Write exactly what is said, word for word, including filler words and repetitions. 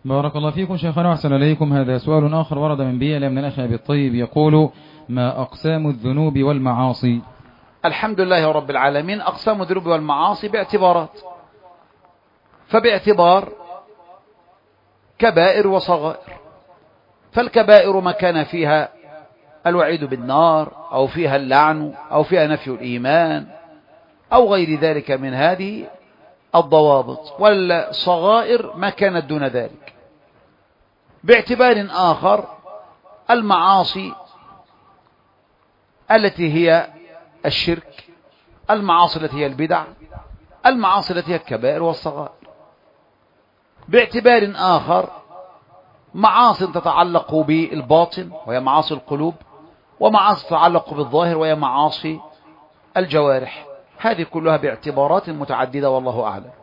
بارك الله فيكم شيخنا وأحسن إليكم. هذا سؤال آخر ورد من بيئة من الأخ أبي الطيب يقول: ما أقسام الذنوب والمعاصي؟ الحمد لله رب العالمين. أقسام الذنوب والمعاصي باعتبارات، فباعتبار كبائر وصغائر. فالكبائر ما كان فيها الوعيد بالنار أو فيها اللعن أو فيها نفي الإيمان أو غير ذلك من هذه الضوابط، والصغائر ما كانت دون ذلك. باعتبار آخر المعاصي التي هي الشرك، المعاصي التي هي البدع، المعاصي التي هي الكبائر والصغائر. باعتبار آخر معاصي تتعلق بالباطن وهي معاصي القلوب، ومعاصي تتعلق بالظاهر وهي معاصي الجوارح. هذه كلها باعتبارات متعددة والله أعلم.